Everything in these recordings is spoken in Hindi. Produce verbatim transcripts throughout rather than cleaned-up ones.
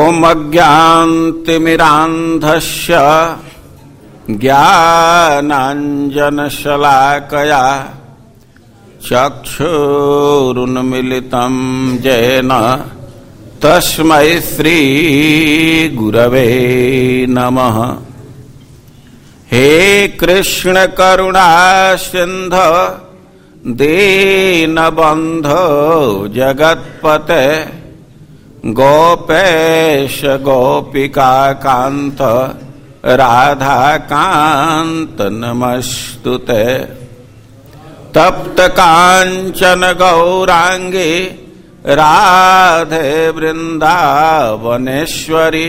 ओम अज्ञानतिमिरान्धस्य ज्ञानाञ्जनशलाकया चक्षुरुन्मिलितं येन तस्मै श्रीगुरवे नमः। हे कृष्ण करुणा सिन्धो दीनबन्धो जगत्पते गोपेश गोपिकान्त राधाकान्त नमस्तुते। तप्त कांचन गौरांगी राधे वृंदावनेश्वरी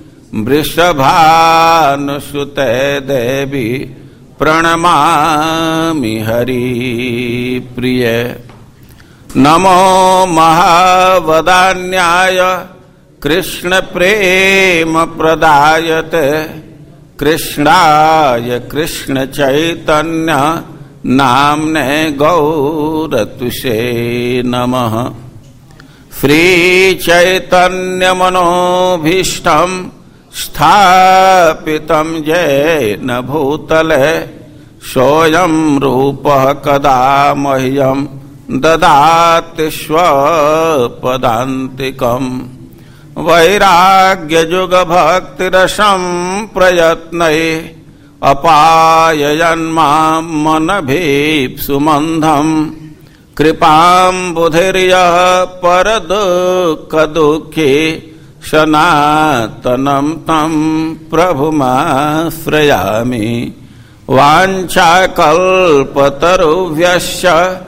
वृषभानुसुते देवी प्रणमामि हरिप्रिय। नमो महावदान्याय कृष्ण प्रेम प्रदायते कृष्णाय कृष्ण चैतन्य नाम्ने गौरतुषे नमः। श्री चैतन्य मनोभीष्टं स्थापितं येन भूतले सोऽयं रूपः कदा मह्यं ददाति स्वपदान्तिकम्। वैराग्ययुगभक्तिरसं प्रयत्नै अपाययन्मां मनभीप्सुमन्धम्। कृपाम्बुधिर्यः परदुःखदुःखी सनातनं तं प्रभुमाश्रयामि। वाञ्छाकल्पतरुभ्यश्च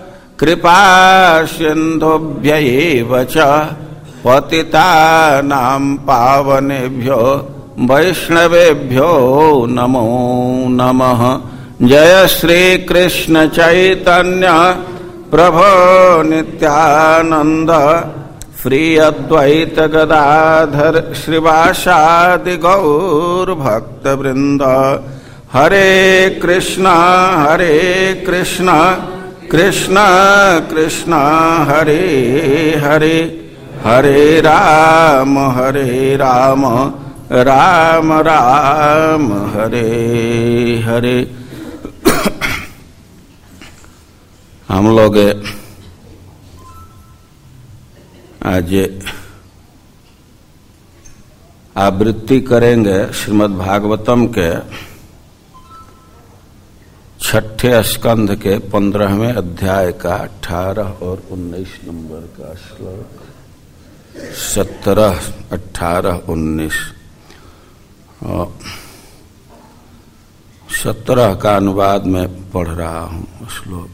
कृपासिन्धुभ्यैव च पतितानां पावनेभ्यो वैष्णवेभ्यो नमो नमः। जय श्री कृष्ण चैतन्य प्रभो नित्यानंद श्री अद्वैत गदाधर श्रीवासादि गौर भक्तवृंद। हरे कृष्ण हरे कृष्ण कृष्ण कृष्ण हरे हरे हरे राम हरे राम राम राम हरे हरे। हम लोग आज आवृत्ति करेंगे श्रीमद् भागवतम के छठे स्कंध के पंद्रहवें अध्याय का अठारह और उन्नीस नंबर का श्लोक। सत्रह अठारह उन्नीस सत्रह का अनुवाद में पढ़ रहा हूँ श्लोक।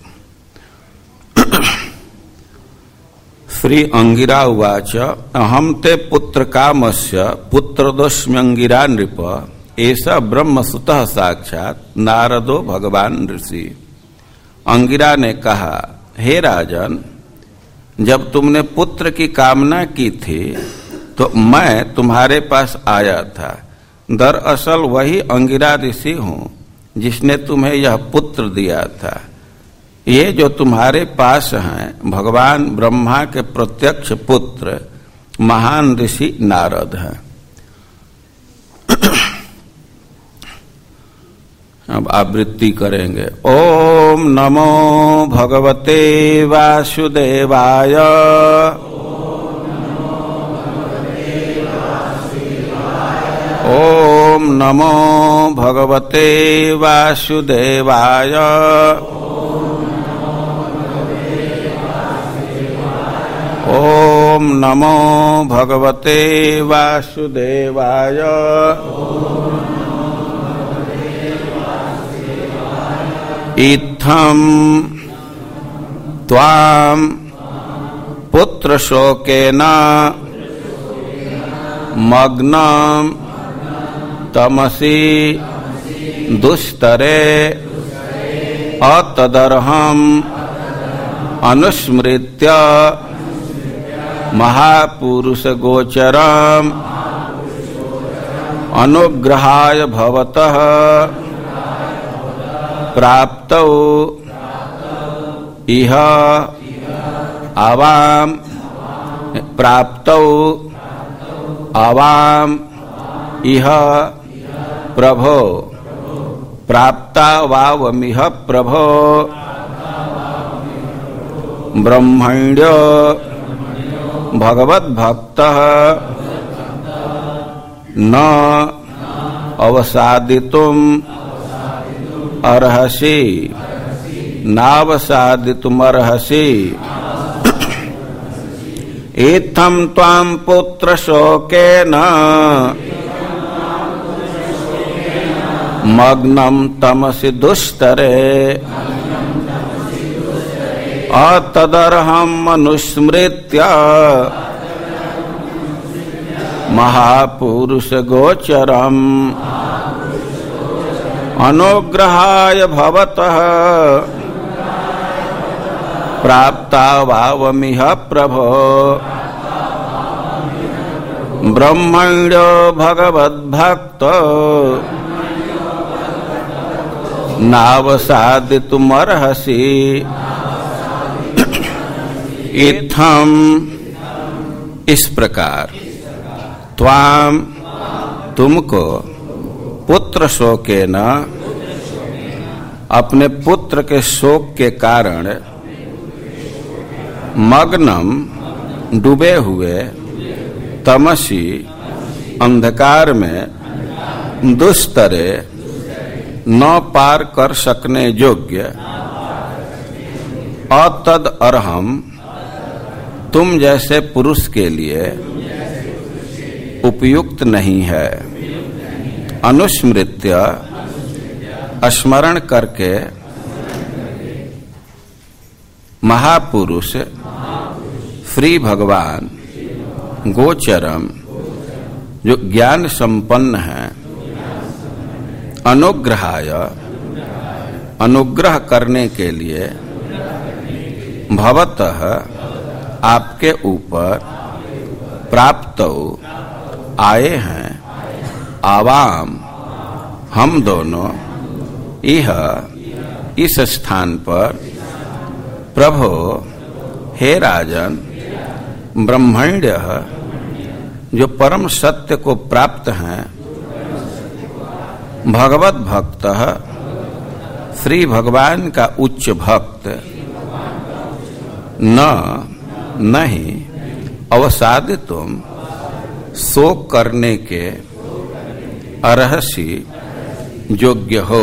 श्री अंगिरा उवाच अहम ते पुत्र कामस्य पुत्रदोष्म्यंगिरा नृप ऐसा ब्रह्मसुतः साक्षात नारदो भगवान ऋषि। अंगिरा ने कहा, हे राजन, जब तुमने पुत्र की कामना की थी तो मैं तुम्हारे पास आया था। दरअसल वही अंगिरा ऋषि हूँ जिसने तुम्हें यह पुत्र दिया था। ये जो तुम्हारे पास हैं भगवान ब्रह्मा के प्रत्यक्ष पुत्र महान ऋषि नारद हैं। अब आवृत्ति करेंगे। ओम नमो भगवते वासुदेवाय। ओम नमो भगवते वासुदेवाय। ओम नमो भगवते वासुदेवाय। इत्थं त्वां पुत्रशोकेन मग्नं तमसि दुस्तरे अतदर्हम् अनुस्मृत्य महापुरुष गोचरम् अनुग्रहाय भवतः प्राप्तौ इह आवाम प्राप्तौ आवाम इह प्रभो प्राप्ता वावमिह प्रभो ब्रह्मण्यो भगवद्भक्तः न अवसादितुम् अर्हसि नावसादितुमर्हसि इत्थं त्वां पुत्र शोकेन मग्नं तमसि दुष्तरे अतदर्हं मनुस्मृत्य महापुरुष गोचरम् अनुग्रहाय भवतः प्राप्ता वावमिह प्रभो ब्रह्मण्यो भगवद्भक्त नावसादितुमर्हसि इत्थम इस प्रकार त्वाम तुमको पुत्र शोकेन अपने पुत्र के शोक के कारण मग्नम डूबे हुए तमसी अंधकार में दुष्तरे न पार कर सकने योग्य अतद अर्हम तुम जैसे पुरुष के लिए उपयुक्त नहीं है। अनुस्मृत्य स्मरण करके महापुरुष श्री भगवान गोचरम जो ज्ञान संपन्न है अनुग्रहाय अनुग्रह करने के लिए भवतः आपके ऊपर प्राप्त आए हैं आवाम हम दोनों यह इस स्थान पर प्रभो हे राजन ब्रह्मण्य जो परम सत्य को प्राप्त हैं भगवत भक्त श्री भगवान का उच्च भक्त न नहीं अवसादित तुम शोक करने के अर्हसि योग्य हो।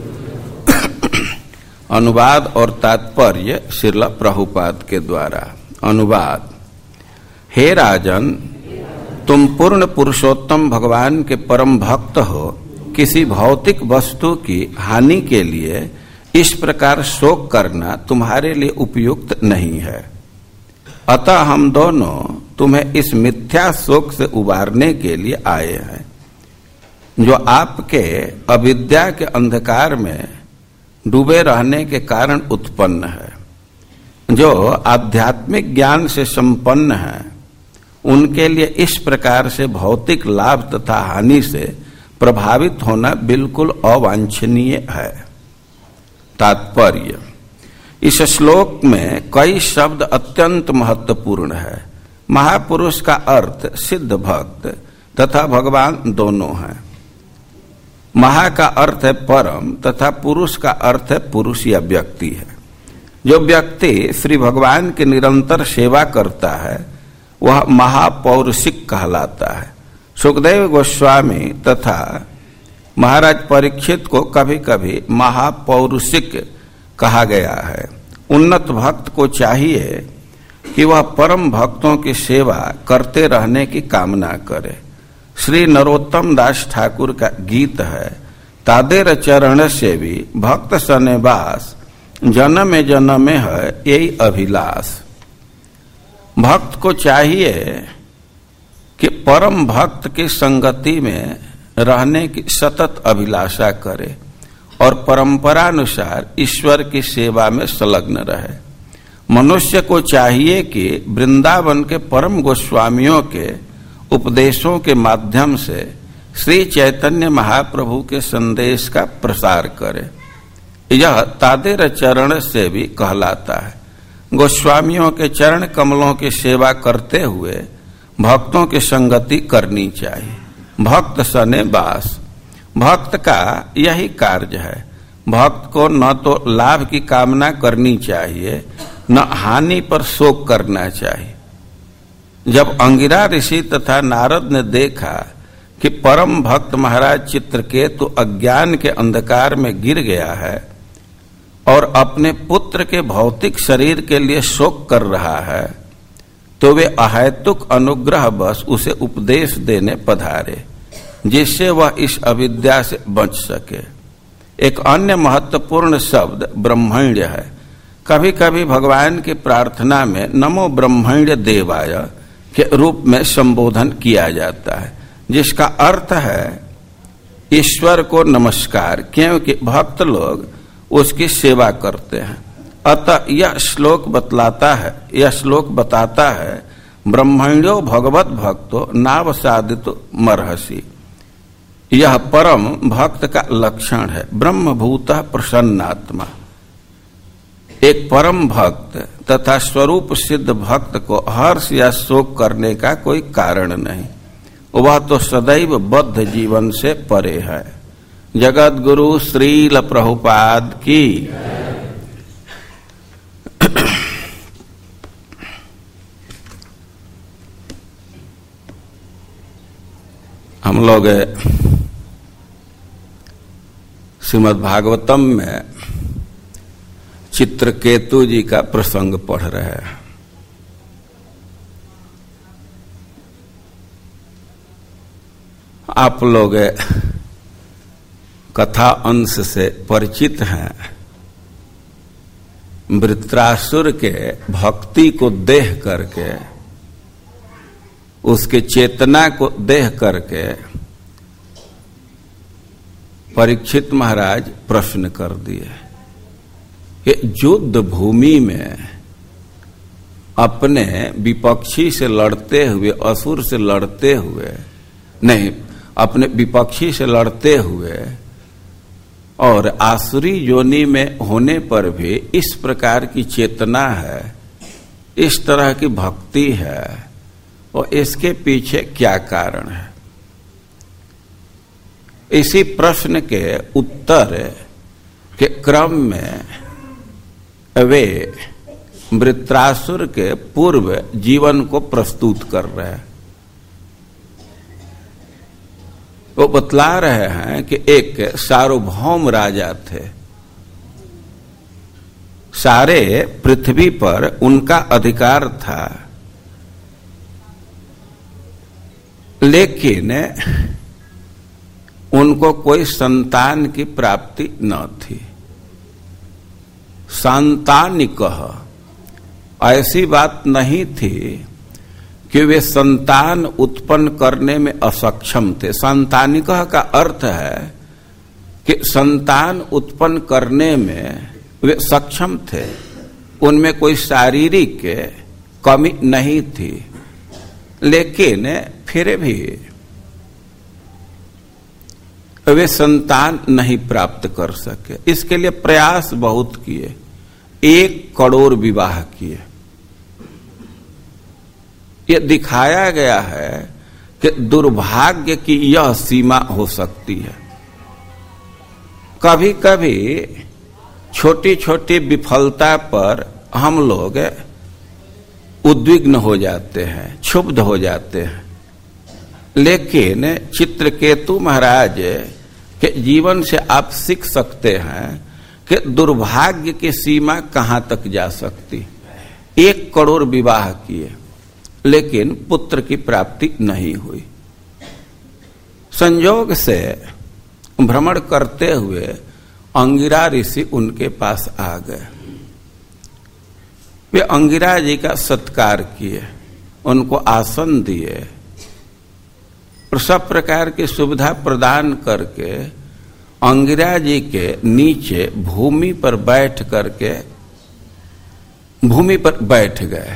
अनुवाद और तात्पर्य श्रील प्रभुपाद के द्वारा। अनुवाद हे राजन तुम पूर्ण पुरुषोत्तम भगवान के परम भक्त हो किसी भौतिक वस्तु की हानि के लिए इस प्रकार शोक करना तुम्हारे लिए उपयुक्त नहीं है। अतः हम दोनों तुम्हें इस मिथ्या शोक से उबारने के लिए आए हैं जो आपके अविद्या के अंधकार में डूबे रहने के कारण उत्पन्न है। जो आध्यात्मिक ज्ञान से संपन्न है उनके लिए इस प्रकार से भौतिक लाभ तथा हानि से प्रभावित होना बिल्कुल अवांछनीय है। तात्पर्य इस श्लोक में कई शब्द अत्यंत महत्वपूर्ण है। महापुरुष का अर्थ सिद्ध भक्त तथा भगवान दोनों हैं। महा का अर्थ है परम तथा पुरुष का अर्थ है पुरुष या व्यक्ति है। जो व्यक्ति श्री भगवान की निरंतर सेवा करता है वह महापौरुषिक कहलाता है। सुखदेव गोस्वामी तथा महाराज परीक्षित को कभी कभी महापौरुषिक कहा गया है। उन्नत भक्त को चाहिए कि वह परम भक्तों की सेवा करते रहने की कामना करे। श्री नरोत्तम दास ठाकुर का गीत है, तादेर चरण से भी भक्त सनेबास, जन्म जन्म है यही अभिलाष। भक्त को चाहिए कि परम भक्त की संगति में रहने की सतत अभिलाषा करे और परंपरानुसार ईश्वर की सेवा में संलग्न रहे। मनुष्य को चाहिए कि वृंदावन के परम गोस्वामियों के उपदेशों के माध्यम से श्री चैतन्य महाप्रभु के संदेश का प्रसार करे। यह तादेर चरण से भी कहलाता है। गोस्वामियों के चरण कमलों की सेवा करते हुए भक्तों की संगति करनी चाहिए। भक्त सने बास, भक्त का यही कार्य है। भक्त को न तो लाभ की कामना करनी चाहिए, न हानि पर शोक करना चाहिए। जब अंगिरा ऋषि तथा नारद ने देखा कि परम भक्त महाराज चित्रकेतु अज्ञान के अंधकार में गिर गया है और अपने पुत्र के भौतिक शरीर के लिए शोक कर रहा है, तो वे अहेतुक अनुग्रह बस उसे उपदेश देने पधारे, जिससे वह इस अविद्या से बच सके। एक अन्य महत्वपूर्ण शब्द ब्रह्मण्य है। कभी कभी भगवान की प्रार्थना में नमो ब्रह्मण्य देवाय के रूप में संबोधन किया जाता है, जिसका अर्थ है ईश्वर को नमस्कार, क्योंकि भक्त लोग उसकी सेवा करते हैं। अतः यह श्लोक बतलाता है यह श्लोक बताता है ब्रह्मण्यो भगवत भक्तो नावसादितो मर्हसि। यह परम भक्त का लक्षण है। ब्रह्मभूतः प्रसन्नात्मा। एक परम भक्त तथा स्वरूप सिद्ध भक्त को हर्ष या शोक करने का कोई कारण नहीं। वह तो सदैव बद्ध जीवन से परे है। जगत गुरु श्रील प्रभुपाद की। हम लोग श्रीमद् भागवतम में चित्रकेतु जी का प्रसंग पढ़ रहे हैं। आप लोग कथा अंश से परिचित हैं। वृत्रासुर के भक्ति को देख करके, उसके चेतना को देख करके परीक्षित महाराज प्रश्न कर दिए कि युद्ध भूमि में अपने विपक्षी से लड़ते हुए, असुर से लड़ते हुए नहीं, अपने विपक्षी से लड़ते हुए और आसुरी योनि में होने पर भी इस प्रकार की चेतना है, इस तरह की भक्ति है, और इसके पीछे क्या कारण है? इसी प्रश्न के उत्तर के क्रम में वे वृत्रासुर के पूर्व जीवन को प्रस्तुत कर रहे हैं। वो बतला रहे हैं कि एक सार्वभौम राजा थे। सारे पृथ्वी पर उनका अधिकार था, लेकिन उनको कोई संतान की प्राप्ति न थी। संतानिकः, ऐसी बात नहीं थी कि वे संतान उत्पन्न करने में असक्षम थे। संतानिकः का अर्थ है कि संतान उत्पन्न करने में वे सक्षम थे, उनमें कोई शारीरिक कमी नहीं थी, लेकिन फिर भी वे संतान नहीं प्राप्त कर सके। इसके लिए प्रयास बहुत किए, एक करोड़ विवाह किए। ये दिखाया गया है कि दुर्भाग्य की यह सीमा हो सकती है। कभी कभी छोटी छोटी विफलता पर हम लोग उद्विग्न हो जाते हैं, क्षुब्ध हो जाते हैं, लेकिन चित्रकेतु महाराज के जीवन से आप सीख सकते हैं कि दुर्भाग्य की सीमा कहां तक जा सकती। एक करोड़ विवाह किए, लेकिन पुत्र की प्राप्ति नहीं हुई। संयोग से भ्रमण करते हुए अंगिरा ऋषि उनके पास आ गए। वे अंगिरा जी का सत्कार किए, उनको आसन दिए और सब प्रकार की सुविधा प्रदान करके अंगिरा जी के नीचे भूमि पर बैठ करके भूमि पर बैठ गए।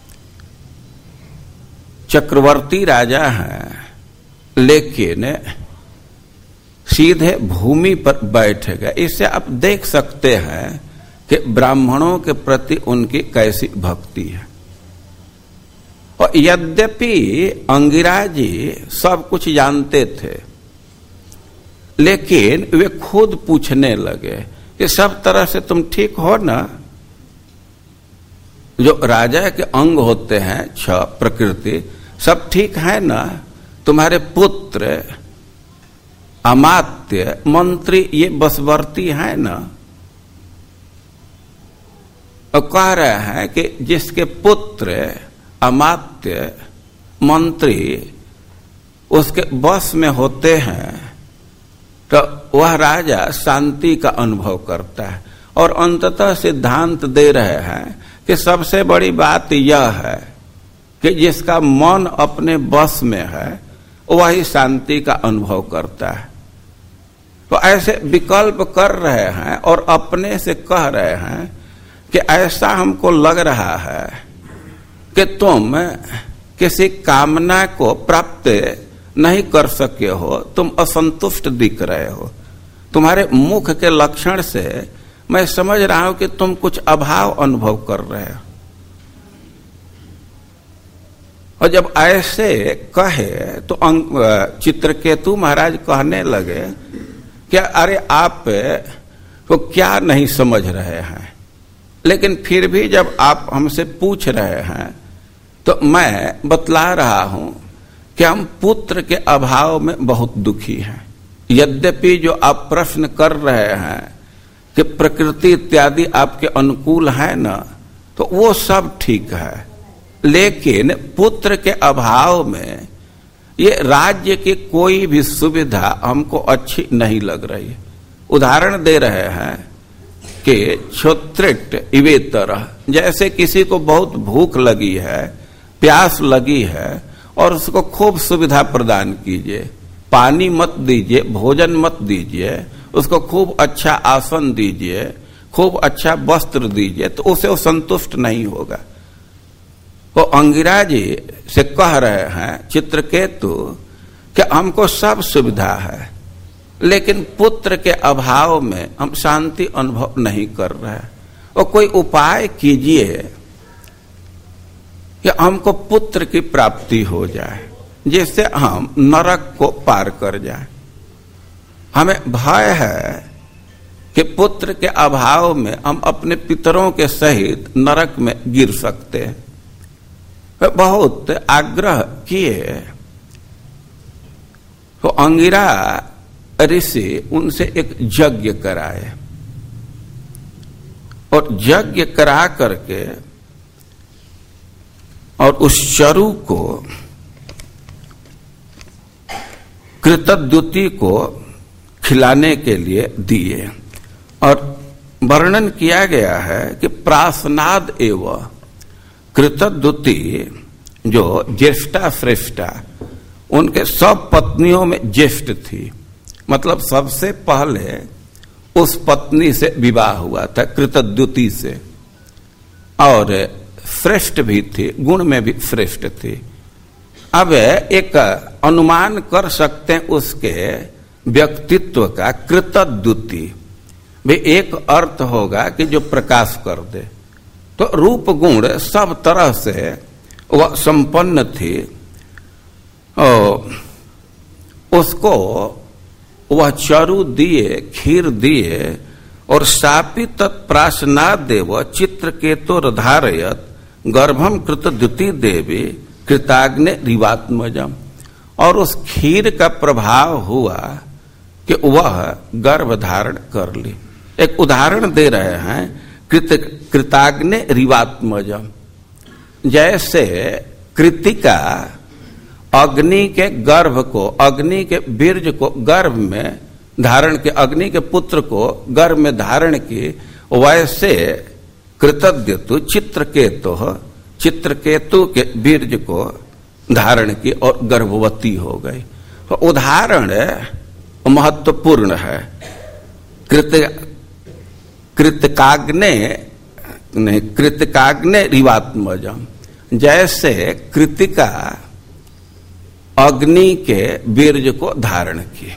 चक्रवर्ती राजा हैं, लेकिन सीधे भूमि पर बैठ गए। इससे आप देख सकते हैं कि ब्राह्मणों के प्रति उनकी कैसी भक्ति है। और यद्यपि अंगिरा जी सब कुछ जानते थे, लेकिन वे खुद पूछने लगे कि सब तरह से तुम ठीक हो ना? जो राजा के अंग होते हैं छह प्रकृति, सब ठीक है ना? तुम्हारे पुत्र, अमात्य, मंत्री ये बसवर्ती है ना? और कह रहे हैं कि जिसके पुत्र, अमात्य, मंत्री उसके बस में होते हैं तो वह राजा शांति का अनुभव करता है। और अंततः सिद्धांत दे रहे हैं कि सबसे बड़ी बात यह है कि जिसका मन अपने बस में है वही शांति का अनुभव करता है। तो ऐसे विकल्प कर रहे हैं और अपने से कह रहे हैं कि ऐसा हमको लग रहा है कि तुम किसी कामना को प्राप्त नहीं कर सके हो, तुम असंतुष्ट दिख रहे हो। तुम्हारे मुख के लक्षण से मैं समझ रहा हूं कि तुम कुछ अभाव अनुभव कर रहे हो। और जब ऐसे कहे तो चित्रकेतु महाराज कहने लगे कि अरे आप तो क्या नहीं समझ रहे हैं, लेकिन फिर भी जब आप हमसे पूछ रहे हैं तो मैं बतला रहा हूं कि हम पुत्र के अभाव में बहुत दुखी हैं। यद्यपि जो आप प्रश्न कर रहे हैं कि प्रकृति इत्यादि आपके अनुकूल है ना, तो वो सब ठीक है, लेकिन पुत्र के अभाव में ये राज्य की कोई भी सुविधा हमको अच्छी नहीं लग रही है। उदाहरण दे रहे हैं कि क्षोत्रिट इवेतर, जैसे किसी को बहुत भूख लगी है, प्यास लगी है और उसको खूब सुविधा प्रदान कीजिए, पानी मत दीजिए, भोजन मत दीजिए, उसको खूब अच्छा आसन दीजिए, खूब अच्छा वस्त्र दीजिए, तो उसे वो संतुष्ट नहीं होगा। वो अंगिरा जी से कह रहे हैं चित्रकेतु कि हमको सब सुविधा है, लेकिन पुत्र के अभाव में हम शांति अनुभव नहीं कर रहे। और कोई उपाय कीजिए कि हमको पुत्र की प्राप्ति हो जाए, जिससे हम नरक को पार कर जाए। हमें भय है कि पुत्र के अभाव में हम अपने पितरों के सहित नरक में गिर सकते हैं। वे बहुत आग्रह किए तो अंगिरा ऋषि उनसे एक यज्ञ कराए और यज्ञ करा करके और उस चरु को, कृतद्युति को खिलाने के लिए दिए। और वर्णन किया गया है कि प्रासनाद एवं कृतद्युति जो ज्येष्ठा श्रेष्ठा, उनके सब पत्नियों में ज्येष्ठ थी, मतलब सबसे पहले उस पत्नी से विवाह हुआ था कृतद्युति से, और श्रेष्ठ भी थी, गुण में भी श्रेष्ठ थी। अब एक अनुमान कर सकते हैं उसके व्यक्तित्व का, कृतद्युति भी एक अर्थ होगा कि जो प्रकाश कर दे। तो रूप गुण सब तरह से वह संपन्न थी और उसको वह चरु दिए, खीर दिए और शापित तत्प्राशनादेव चित्रकेतु धारयत गर्भम कृतद्युति देवी कृताग्ने रिवात्मजम। और उस खीर का प्रभाव हुआ कि वह गर्भ धारण कर ली। एक उदाहरण दे रहे हैं, कृत कृताग्ने रिवात्मजम, जैसे कृतिका अग्नि के गर्भ को, अग्नि के बीर्ज को गर्भ में धारण के, अग्नि के पुत्र को गर्भ में धारण की, वैसे कृतद्युति चित्रकेतु चित्रकेतु के बीर्ज को धारण की और गर्भवती हो गई। तो उदाहरण महत्वपूर्ण है। कृत कृतकाग्ने नहीं कृतकाग्ने रिवात्मजम, जैसे कृतिका अग्नि के बीर्ज को धारण की।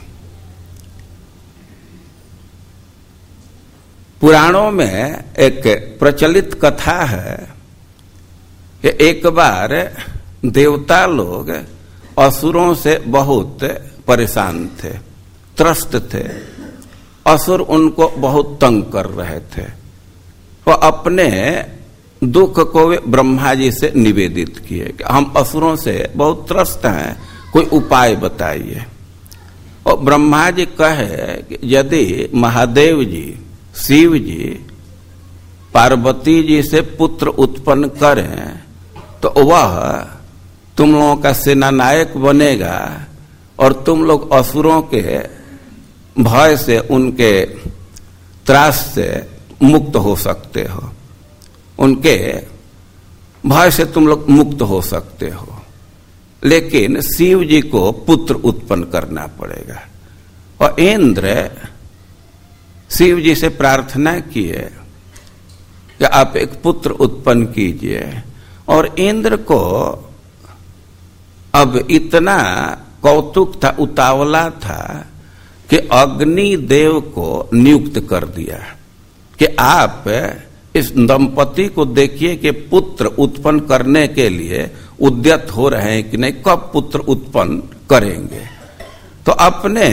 पुराणों में एक प्रचलित कथा है कि एक बार देवता लोग असुरों से बहुत परेशान थे, त्रस्त थे। असुर उनको बहुत तंग कर रहे थे। वो अपने दुख को वे ब्रह्मा जी से निवेदित किए कि हम असुरों से बहुत त्रस्त हैं, कोई उपाय बताइए। और ब्रह्मा जी कहे कि यदि महादेव जी, शिव जी पार्वती जी से पुत्र उत्पन्न करें तो वह तुम लोगों का सेनानायक बनेगा और तुम लोग असुरों के भय से, उनके त्रास से मुक्त हो सकते हो, उनके भय से तुम लोग मुक्त हो सकते हो। लेकिन शिव जी को पुत्र उत्पन्न करना पड़ेगा। और इंद्र शिव जी से प्रार्थना किए कि आप एक पुत्र उत्पन्न कीजिए। और इंद्र को अब इतना कौतुक था, उतावला था कि अग्नि देव को नियुक्त कर दिया कि आप इस दंपति को देखिए कि पुत्र उत्पन्न करने के लिए उद्यत हो रहे हैं कि नहीं, कब पुत्र उत्पन्न करेंगे। तो अपने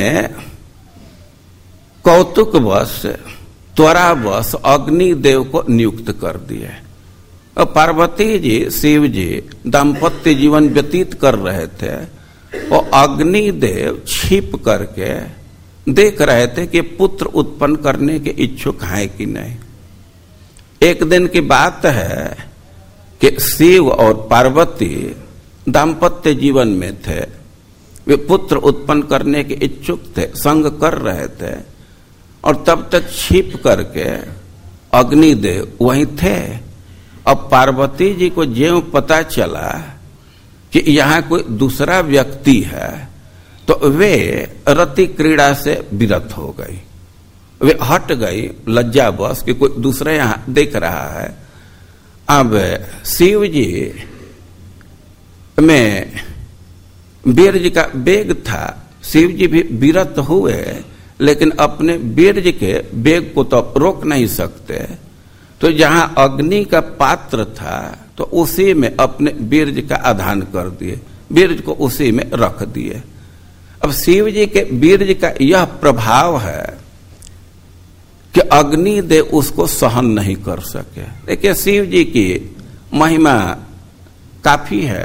कौतुकवश, त्वरावश अग्नि देव को नियुक्त कर दिए। और पार्वती जी, शिव जी दाम्पत्य जीवन व्यतीत कर रहे थे। और अग्नि देव छिप करके देख रहे थे कि पुत्र उत्पन्न करने के इच्छुक हैं कि नहीं। एक दिन की बात है कि शिव और पार्वती दाम्पत्य जीवन में थे, वे पुत्र उत्पन्न करने के इच्छुक थे, संग कर रहे थे। और तब तक छिप करके अग्निदेव वहीं थे। अब पार्वती जी को ज्यों पता चला कि यहाँ कोई दूसरा व्यक्ति है तो वे रति क्रीड़ा से विरत हो गई, वे हट गई लज्जावश कि कोई दूसरा यहाँ देख रहा है। अब शिव जी में वीर्य का वेग था, शिव जी भी विरत हुए, लेकिन अपने वीर्य के वेग को तो रोक नहीं सकते। तो जहां अग्नि का पात्र था तो उसी में अपने वीर्य का आधान कर दिए, वीर्य को उसी में रख दिए। अब शिव जी के वीर्य का यह प्रभाव है कि अग्नि देव उसको सहन नहीं कर सके। देखिए शिव जी की महिमा काफी है,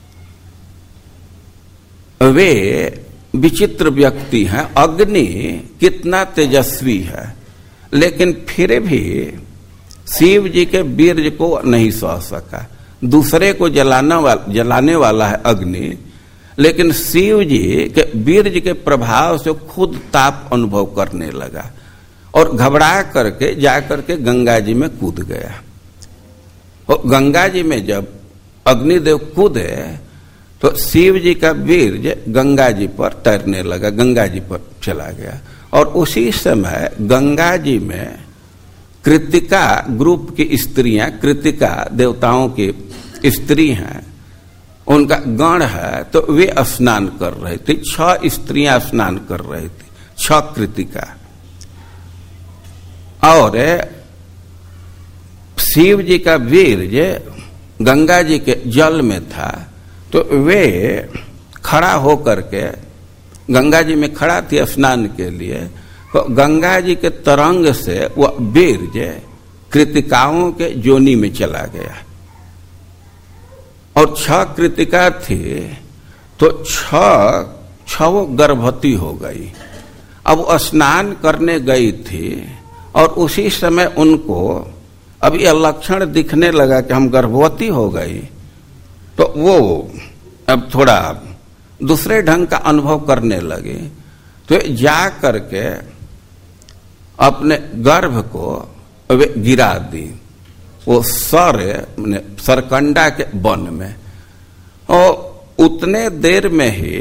वे विचित्र व्यक्ति हैं। अग्नि कितना तेजस्वी है, लेकिन फिर भी शिव जी के वीर्य को नहीं सह सका। दूसरे को जलाना वाला जलाने वाला है अग्नि, लेकिन शिव जी के वीर्य के प्रभाव से खुद ताप अनुभव करने लगा और घबरा करके जाकर के गंगा जी में कूद गया। और गंगा जी में जब अग्निदेव कूदे तो शिव जी का वीर्य गंगा जी पर तैरने लगा, गंगा जी पर चला गया। और उसी समय गंगा जी में कृतिका ग्रुप की स्त्रियां, कृतिका देवताओं की स्त्री हैं, उनका गण है, तो वे स्नान कर रही थी। छह स्त्रियां स्नान कर रही थी, छह कृतिका। और शिव जी का वीर्य गंगा जी के जल में था, तो वे खड़ा होकर के गंगा जी में खड़ा थी स्नान के लिए। तो गंगा जी के तरंग से वह वीर्य कृतिकाओं के जोनी में चला गया। और छह कृतिका थी तो छह छह गर्भवती हो गई। अब वो स्नान करने गई थी और उसी समय उनको अब यह लक्षण दिखने लगा कि हम गर्भवती हो गई। तो वो अब थोड़ा दूसरे ढंग का अनुभव करने लगे। तो जा करके अपने गर्भ को वे गिरा दी, वो सर माने सरकंडा के वन में। और उतने देर में ही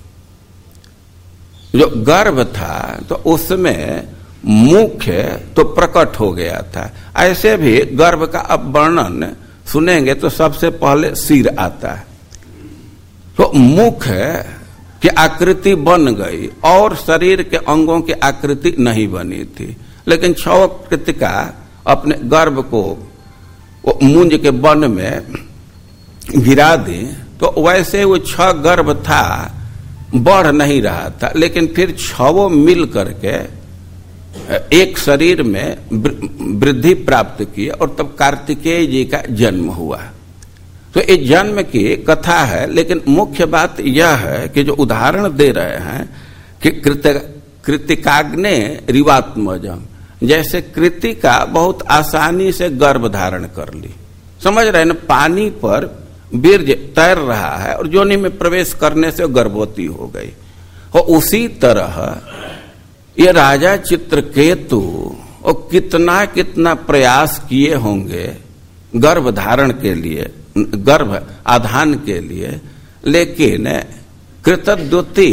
जो गर्भ था तो उसमें मुख्य तो प्रकट हो गया था। ऐसे भी गर्भ का अब वर्णन सुनेंगे तो सबसे पहले सिर आता है। तो मुख की आकृति बन गई और शरीर के अंगों की आकृति नहीं बनी थी। लेकिन छह कृतिका अपने गर्भ को मूंज के वन में गिरा दी तो वैसे वो छह गर्भ था, बढ़ नहीं रहा था, लेकिन फिर छवों मिल करके एक शरीर में वृद्धि प्राप्त की और तब कार्तिकेय जी का जन्म हुआ। तो ये जन्म की कथा है, लेकिन मुख्य बात यह है कि जो उदाहरण दे रहे हैं कि कृतिकाग्ने रिवात्मजम, जैसे कृतिका बहुत आसानी से गर्भ धारण कर ली, समझ रहे ना, पानी पर बीर्ज तैर रहा है और योनि में प्रवेश करने से गर्भवती हो गई। और उसी तरह ये राजा चित्रकेतु और कितना कितना प्रयास किए होंगे गर्भ धारण के लिए, गर्भ आधान के लिए, लेकिन कृतद्युति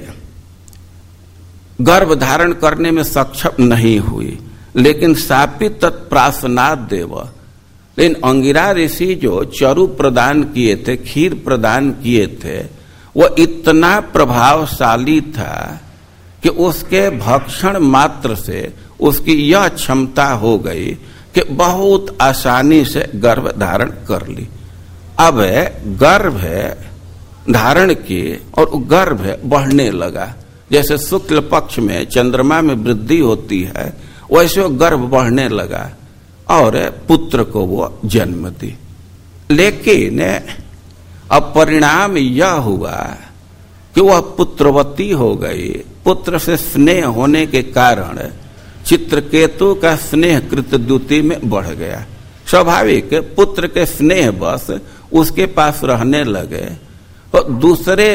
गर्भ धारण करने में सक्षम नहीं हुई। लेकिन सापि तत्प्रासनाद देव, लेकिन अंगिरा ऋषि जो चरु प्रदान किए थे, खीर प्रदान किए थे, वो इतना प्रभावशाली था कि उसके भक्षण मात्र से उसकी यह क्षमता हो गई कि बहुत आसानी से गर्भ धारण कर ली। अब गर्भ धारण की और गर्भ बढ़ने लगा, जैसे शुक्ल पक्ष में चंद्रमा में वृद्धि होती है, वैसे वो गर्भ बढ़ने लगा और पुत्र को वो जन्म दी। लेकिन अब परिणाम यह हुआ कि वह पुत्रवती हो गई। पुत्र से स्नेह होने के कारण चित्रकेतु का स्नेह कृतद्युति में बढ़ गया। स्वाभाविक पुत्र के स्नेह बस उसके पास रहने लगे। और दूसरे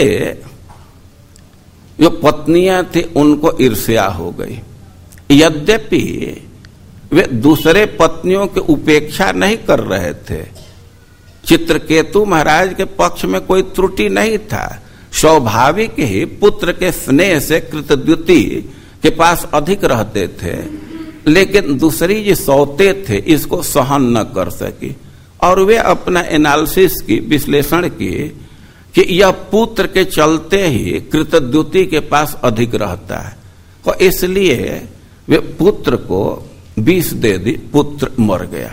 जो पत्नियां थी उनको ईर्ष्या हो गई। यद्यपि वे दूसरे पत्नियों की उपेक्षा नहीं कर रहे थे, चित्रकेतु महाराज के पक्ष में कोई त्रुटि नहीं था। स्वाभाविक ही पुत्र के स्नेह से कृतद्युति के पास अधिक रहते थे, लेकिन दूसरी जो सौते थे इसको सहन न कर सकी और वे अपना एनालिसिस की, विश्लेषण की कि यह पुत्र के चलते ही कृतद्युति के पास अधिक रहता है, और इसलिए वे पुत्र को विष दे दी, पुत्र मर गया।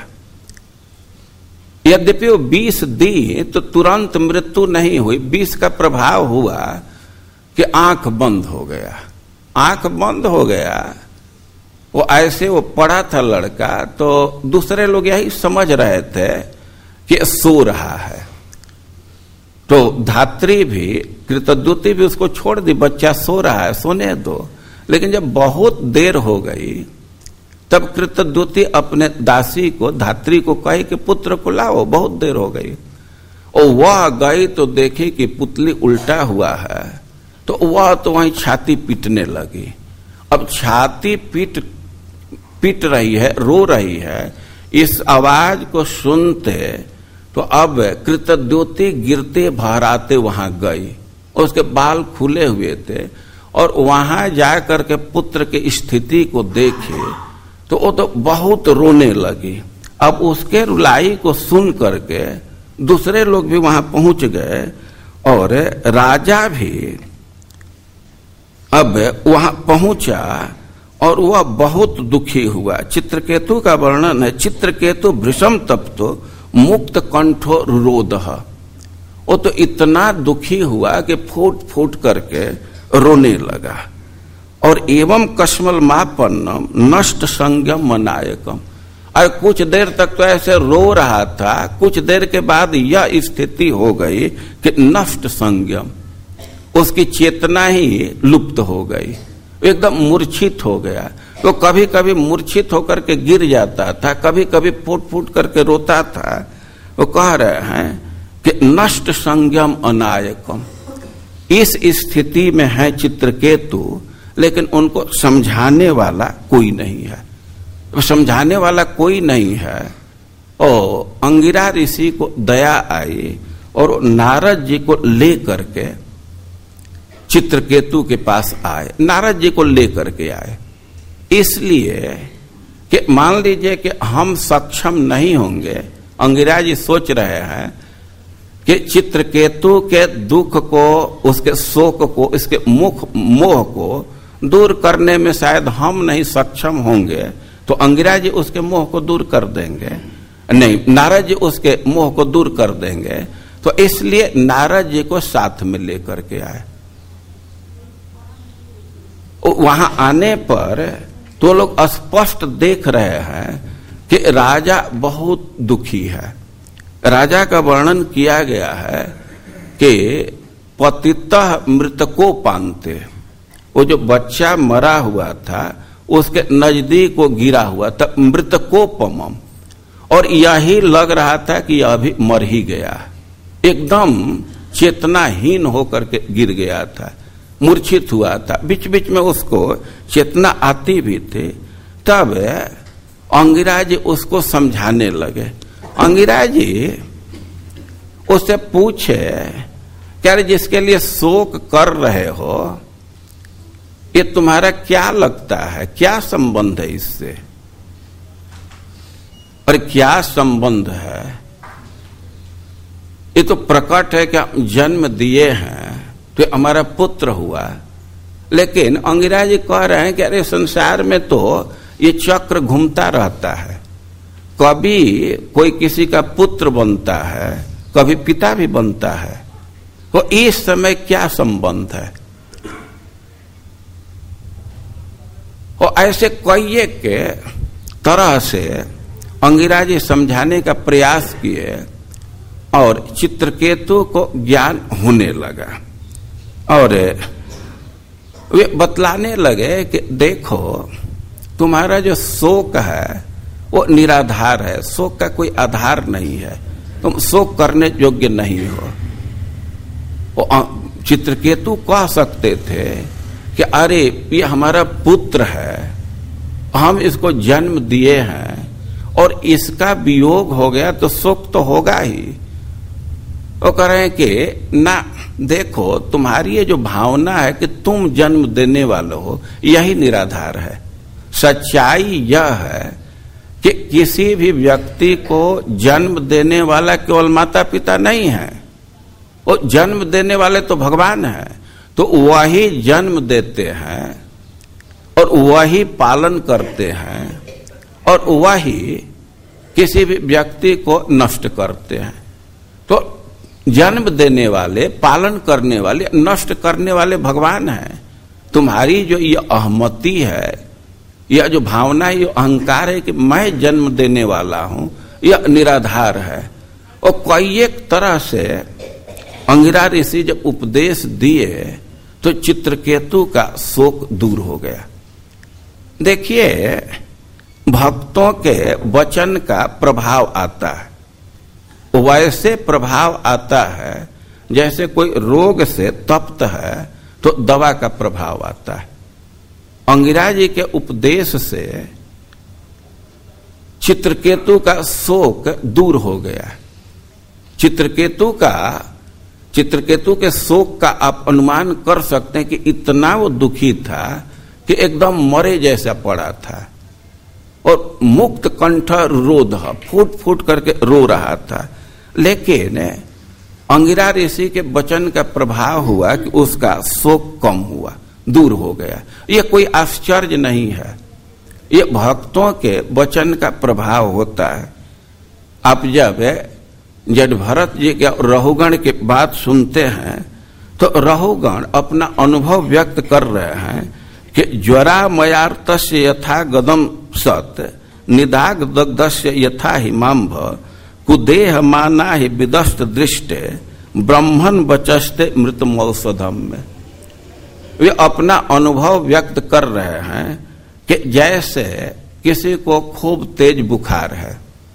यद्यपि वो विष दी तो तुरंत मृत्यु नहीं हुई, विष का प्रभाव हुआ कि आंख बंद हो गया। आंख बंद हो गया, वो ऐसे वो पड़ा था लड़का, तो दूसरे लोग यही समझ रहे थे कि सो रहा है। तो धात्री भी, कृतद्युति भी उसको छोड़ दी, बच्चा सो रहा है, सोने दो। लेकिन जब बहुत देर हो गई तब कृतद्युति अपने दासी को, धात्री को कही कि पुत्र को लाओ, बहुत देर हो गई। और वह गई तो देखी कि पुतली उल्टा हुआ है, तो वह तो वहीं छाती पीटने लगी। अब छाती पीट पीट रही है, रो रही है। इस आवाज को सुनते तो अब कृतद्युति गिरते भराते वहां गई, उसके बाल खुले हुए थे, और वहां जाकर के पुत्र की स्थिति को देखे तो वो तो बहुत रोने लगी। अब उसके रुलाई को सुन करके दूसरे लोग भी वहां पहुंच गए, और राजा भी अब वहां पहुंचा और वह बहुत दुखी हुआ। चित्रकेतु का वर्णन है, चित्रकेतु भृशम तप्तो मुक्त कंठो रुरोधः। वो तो इतना दुखी हुआ कि फूट फूट करके रोने लगा। और एवं कश्मल मापन्नम नष्ट संयम मनायकम, और कुछ देर तक तो ऐसे रो रहा था, कुछ देर के बाद यह स्थिति हो गई कि नष्ट संयम, उसकी चेतना ही लुप्त हो गई, एकदम मूर्छित हो गया। तो कभी कभी मूर्छित होकर के गिर जाता था, कभी कभी फूट फूट करके रोता था। वो कह रहे हैं कि नष्ट संयम अनायकम, इस स्थिति में है चित्रकेतु, लेकिन उनको समझाने वाला कोई नहीं है। तो समझाने वाला कोई नहीं है। और अंगिरा ऋषि को दया आई और नारद जी को ले करके चित्रकेतु के पास आए, नारद जी को ले करके आए, इसलिए कि मान लीजिए कि हम सक्षम नहीं होंगे। अंगिरा जी सोच रहे हैं कि चित्रकेतु के दुख को, उसके शोक को, इसके मुख मोह को दूर करने में शायद हम नहीं सक्षम होंगे, तो अंगिरा जी उसके मोह को दूर कर देंगे, नहीं नारद जी उसके मोह को दूर कर देंगे। तो इसलिए नारद जी को साथ में लेकर के आए। वहां आने पर तो लोग स्पष्ट देख रहे हैं कि राजा बहुत दुखी है। राजा का वर्णन किया गया है कि पतितः मृतको पांते, वो जो बच्चा मरा हुआ था उसके नजदीक वो गिरा हुआ था, मृतकोपमम, और यही लग रहा था कि यह अभी मर ही गया, एकदम चेतनाहीन होकर के गिर गया था, मूर्छित हुआ था। बीच बीच में उसको चेतना आती भी थी। तब अंगिरा जी उसको समझाने लगे। अंगिरा जी उससे पूछे, क्या जिसके लिए शोक कर रहे हो ये तुम्हारा क्या लगता है, क्या संबंध है इससे? और क्या संबंध है? ये तो प्रकट है कि हम जन्म दिए हैं तो हमारा पुत्र हुआ, लेकिन अंगिरा जी कह रहे हैं कि अरे संसार में तो ये चक्र घूमता रहता है, कभी कोई किसी का पुत्र बनता है, कभी पिता भी बनता है, तो इस समय क्या संबंध है? और ऐसे कई के तरह से अंगिरा जी समझाने का प्रयास किए और चित्रकेतु को ज्ञान होने लगा और वे बतलाने लगे कि देखो तुम्हारा जो शोक है वो निराधार है, शोक का कोई आधार नहीं है, तुम शोक करने योग्य नहीं हो। वो चित्रकेतु कह सकते थे कि अरे ये हमारा पुत्र है, हम इसको जन्म दिए हैं और इसका वियोग हो गया तो शोक तो होगा ही। वो कह रहे हैं कि ना, देखो तुम्हारी ये जो भावना है कि तुम जन्म देने वाले हो यही निराधार है। सच्चाई यह है कि किसी भी व्यक्ति को जन्म देने वाला केवल माता पिता नहीं है, वो जन्म देने वाले तो भगवान है। तो वही जन्म देते हैं और वही पालन करते हैं और वही किसी भी व्यक्ति को नष्ट करते हैं। तो जन्म देने वाले, पालन करने वाले, नष्ट करने वाले भगवान हैं। तुम्हारी जो ये अहमति है, यह जो भावना, ये अहंकार है कि मैं जन्म देने वाला हूं, यह निराधार है। और कई एक तरह से अंगिरा ऋषि जब उपदेश दिए तो चित्रकेतु का शोक दूर हो गया। देखिए, भक्तों के वचन का प्रभाव आता है, वैसे प्रभाव आता है जैसे कोई रोग से तप्त है तो दवा का प्रभाव आता है। अंगिरा जी के उपदेश से चित्रकेतु का शोक दूर हो गया। चित्रकेतु का चित्रकेतु के शोक का आप अनुमान कर सकते हैं कि इतना वो दुखी था कि एकदम मरे जैसा पड़ा था और मुक्त कंठ रोध, फूट फूट करके रो रहा था। लेकिन अंगिरा ऋषि के वचन का प्रभाव हुआ कि उसका शोक कम हुआ, दूर हो गया। यह कोई आश्चर्य नहीं है, ये भक्तों के वचन का प्रभाव होता है। आप जब जड भरत जी के रहुगण की बात सुनते हैं तो रहुगण अपना अनुभव व्यक्त कर रहे हैं कि ज्वरा मयार्तस्य यथा गदम सत निदाग दग्धस्य यथा हिमांभ कुदेह माना ही विदस्त दृष्टे ब्रह्मन बचस्ते मृतमौषधम में। वे अपना अनुभव व्यक्त कर रहे हैं कि जैसे किसी को खूब तेज बुखार है,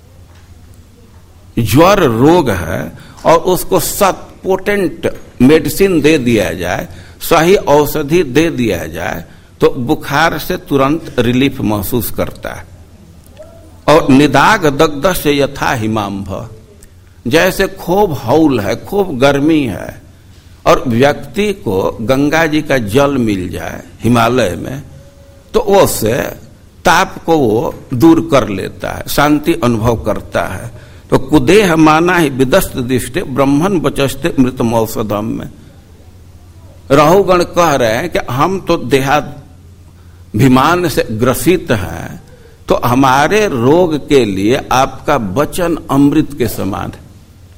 ज्वर रोग है और उसको सत पोटेंट मेडिसिन दे दिया जाए, सही औषधि दे दिया जाए तो बुखार से तुरंत रिलीफ महसूस करता है। और निदाग दग्ध से यथा हिमांभ, जैसे खूब हौल है, खूब गर्मी है और व्यक्ति को गंगा जी का जल मिल जाए हिमालय में तो उससे ताप को वो दूर कर लेता है, शांति अनुभव करता है। तो कुदेह माना ही विदस्त दृष्टि ब्रह्मन बचस्ते मृतमौषधम में। रहुगण कह रहे हैं कि हम तो देहाभिमान से ग्रसित हैं, तो हमारे रोग के लिए आपका वचन अमृत के समान है।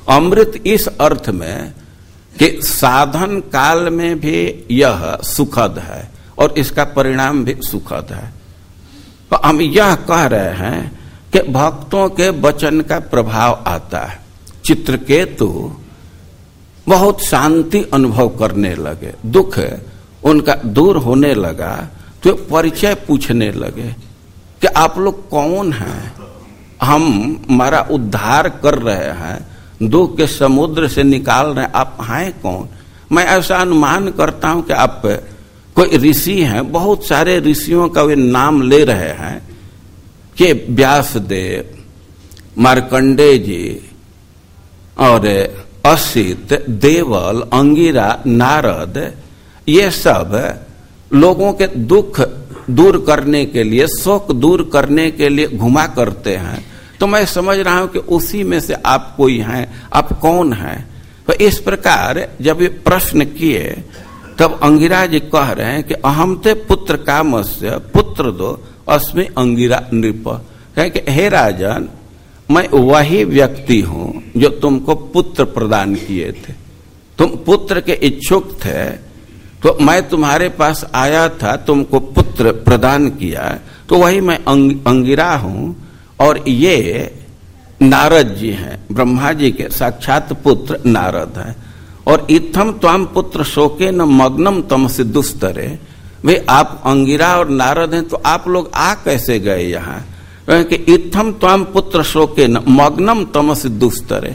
अमृत इस अर्थ में कि साधन काल में भी यह सुखद है और इसका परिणाम भी सुखद है। तो हम यह कह रहे हैं कि भक्तों के वचन का प्रभाव आता है। चित्रकेतु बहुत शांति अनुभव करने लगे, दुख उनका दूर होने लगा, तो परिचय पूछने लगे कि आप लोग कौन हैं, हम हमारा उद्धार कर रहे हैं, दुख के समुद्र से निकाल रहे हैं, आप हैं कौन? मैं ऐसा अनुमान करता हूं कि आप कोई ऋषि हैं। बहुत सारे ऋषियों का वे नाम ले रहे हैं कि व्यासदेव, मार्कंडेय जी और असित, देवल, अंगिरा, नारद, ये सब लोगों के दुख दूर करने के लिए, शोक दूर करने के लिए घुमा करते हैं। तो मैं समझ रहा हूं कि उसी में से आप कोई हैं, आप कौन हैं? तो इस प्रकार जब ये प्रश्न किए तब अंगिरा जी कह रहे हैं कि अहम ते पुत्र कामस्य पुत्र दो अस्मि अंगिरा नृप। कहे कि हे राजन, मैं वही व्यक्ति हूं जो तुमको पुत्र प्रदान किए थे, तुम पुत्र के इच्छुक थे, तो मैं तुम्हारे पास आया था, तुमको पुत्र प्रदान किया, तो वही मैं अंग, अंगिरा हूं। और ये नारद जी हैं, ब्रह्मा जी के साक्षात पुत्र नारद हैं। और इत्थम त्वाम पुत्र शोके न मग्नम तमसि दुस्तरे, वे आप अंगिरा और नारद हैं, तो आप लोग आ कैसे गए यहाँ? कि इत्थम त्वाम पुत्र शोके न मग्नम तमसि दुस्तरे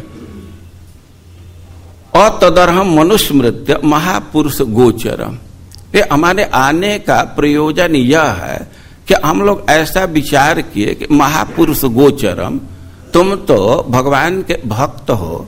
अतदर्हम मनुष्य मृत्य महापुरुष गोचरम। ये हमारे आने का प्रयोजन यह है कि हम लोग ऐसा विचार किए कि महापुरुष गोचरम, तुम तो भगवान के भक्त हो,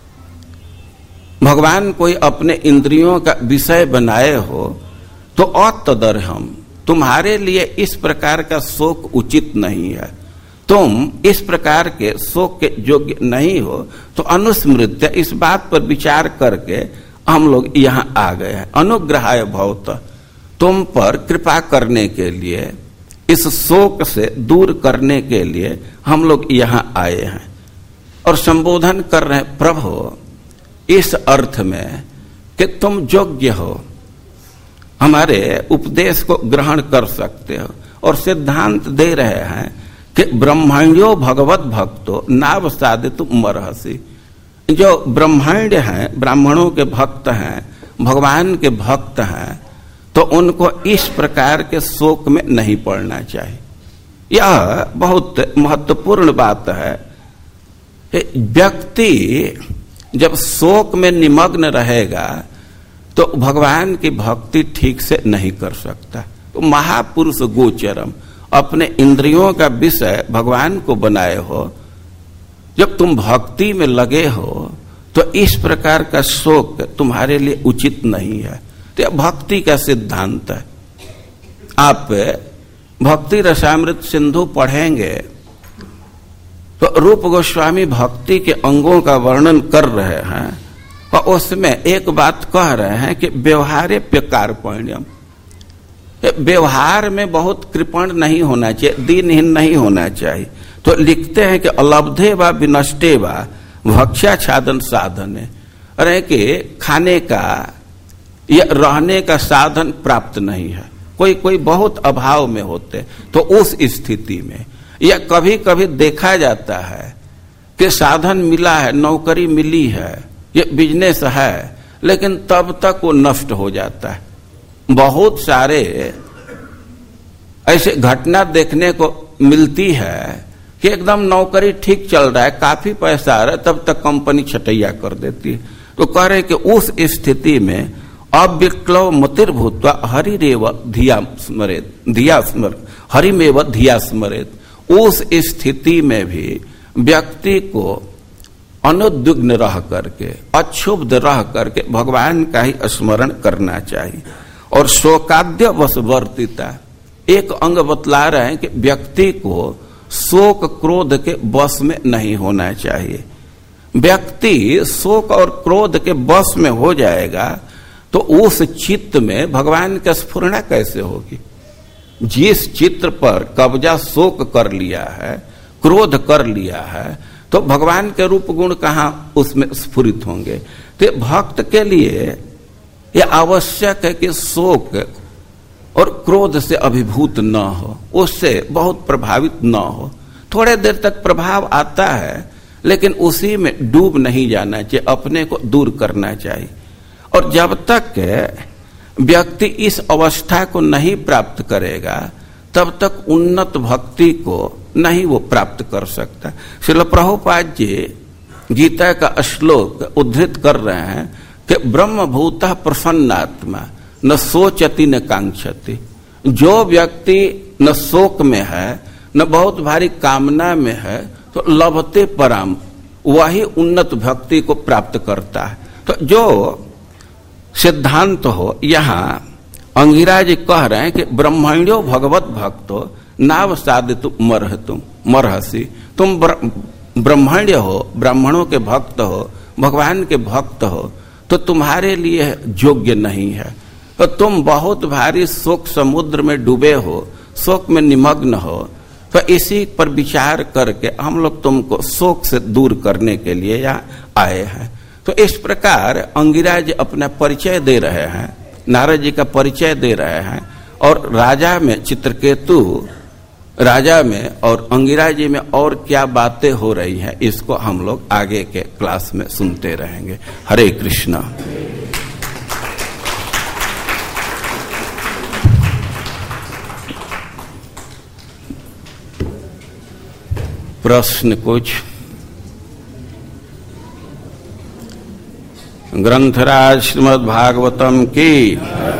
भगवान कोई अपने इंद्रियों का विषय बनाए हो, तो अतदर्हम, तुम्हारे लिए इस प्रकार का शोक उचित नहीं है, तुम इस प्रकार के शोक के योग्य नहीं हो। तो अनुस्मृत्य, इस बात पर विचार करके हम लोग यहाँ आ गए हैं। अनुग्रहाय भवत, तुम पर कृपा करने के लिए, इस शोक से दूर करने के लिए हम लोग यहाँ आए हैं। और संबोधन कर रहे हैं प्रभु इस अर्थ में कि तुम योग्य हो, हमारे उपदेश को ग्रहण कर सकते हो। और सिद्धांत दे रहे हैं कि ब्रह्मण्यो भगवत भक्तो नावसादितु मरहसि। जो ब्रह्मांड हैं, ब्राह्मणों के भक्त हैं, भगवान के भक्त हैं, तो उनको इस प्रकार के शोक में नहीं पड़ना चाहिए। यह बहुत महत्वपूर्ण बात है। व्यक्ति जब शोक में निमग्न रहेगा तो भगवान की भक्ति ठीक से नहीं कर सकता। तो महापुरुष गोचरम, अपने इंद्रियों का विषय भगवान को बनाए हो, जब तुम भक्ति में लगे हो तो इस प्रकार का शोक तुम्हारे लिए उचित नहीं है। तो यह भक्ति का सिद्धांत है। आप भक्ति रसामृत सिंधु पढ़ेंगे तो रूप गोस्वामी भक्ति के अंगों का वर्णन कर रहे हैं और उसमें एक बात कह रहे हैं कि व्यवहारेप्य कार्पण्यम, व्यवहार में बहुत कृपण नहीं होना चाहिए, दीनहीन नहीं होना चाहिए। तो लिखते हैं कि अलब्धे व विनष्टे व भक्ष्या छादन साधन, अरे कि खाने का या रहने का साधन प्राप्त नहीं है, कोई कोई बहुत अभाव में होते, तो उस स्थिति में या कभी कभी देखा जाता है कि साधन मिला है, नौकरी मिली है, ये बिजनेस है, लेकिन तब तक वो नष्ट हो जाता है। बहुत सारे ऐसे घटना देखने को मिलती है कि एकदम नौकरी ठीक चल रहा है, काफी पैसा आ रहा है, तब तक कंपनी छटैया कर देती है। तो कह रहे कि उस स्थिति में अविक्लव मतिर्भूत्वा हरिरेव धिया स्मरेत, धिया स्मर हरिमेव धिया स्मरेत। उस स्थिति में भी व्यक्ति को अनुद्विग्न रह करके, अक्षुब्ध रह करके भगवान का ही स्मरण करना चाहिए। और शोकाद्य वशवर्तिता, एक अंग बतला रहे हैं कि व्यक्ति को शोक क्रोध के वश में नहीं होना चाहिए। व्यक्ति शोक और क्रोध के वश में हो जाएगा तो उस चित्त में भगवान की स्फुरना कैसे होगी? जिस चित्र पर कब्जा शोक कर लिया है, क्रोध कर लिया है, तो भगवान के रूप गुण कहाँ उसमें स्फुरित होंगे। तो भक्त के लिए यह आवश्यक है कि शोक और क्रोध से अभिभूत न हो, उससे बहुत प्रभावित न हो। थोड़े देर तक प्रभाव आता है, लेकिन उसी में डूब नहीं जाना चाहिए, अपने को दूर करना चाहिए। और जब तक व्यक्ति इस अवस्था को नहीं प्राप्त करेगा, तब तक उन्नत भक्ति को नहीं वो प्राप्त कर सकता। श्रील प्रभुपाद जी गीता का श्लोक उद्धृत कर रहे हैं कि ब्रह्मभूतः प्रसन्नात्मा न सोचति न कांक्षति। जो व्यक्ति न शोक में है न बहुत भारी कामना में है, तो लभते पराम, वही उन्नत भक्ति को प्राप्त करता है। तो जो सिद्धांत हो, यहाँ अंगिरा जी कह रहे हैं कि ब्रह्मण्यो भगवत भक्तो नाव साधितु मरहतुम मरहसी। तुम ब्रह्मण्य हो, ब्राह्मणों के भक्त हो, भगवान के भक्त हो, तो तुम्हारे लिए योग्य नहीं है। तो तुम बहुत भारी शोक समुद्र में डूबे हो, शोक में निमग्न हो, तो इसी पर विचार करके हम लोग तुमको शोक से दूर करने के लिए यहाँ आए हैं। तो इस प्रकार अंगिरा जी अपना परिचय दे रहे हैं, नारद जी का परिचय दे रहे हैं, और राजा में चित्रकेतु राजा में और अंगिरा जी में और क्या बातें हो रही हैं, इसको हम लोग आगे के क्लास में सुनते रहेंगे। हरे कृष्णा। प्रश्न कुछ? ग्रंथराज श्रीमद् भागवतम की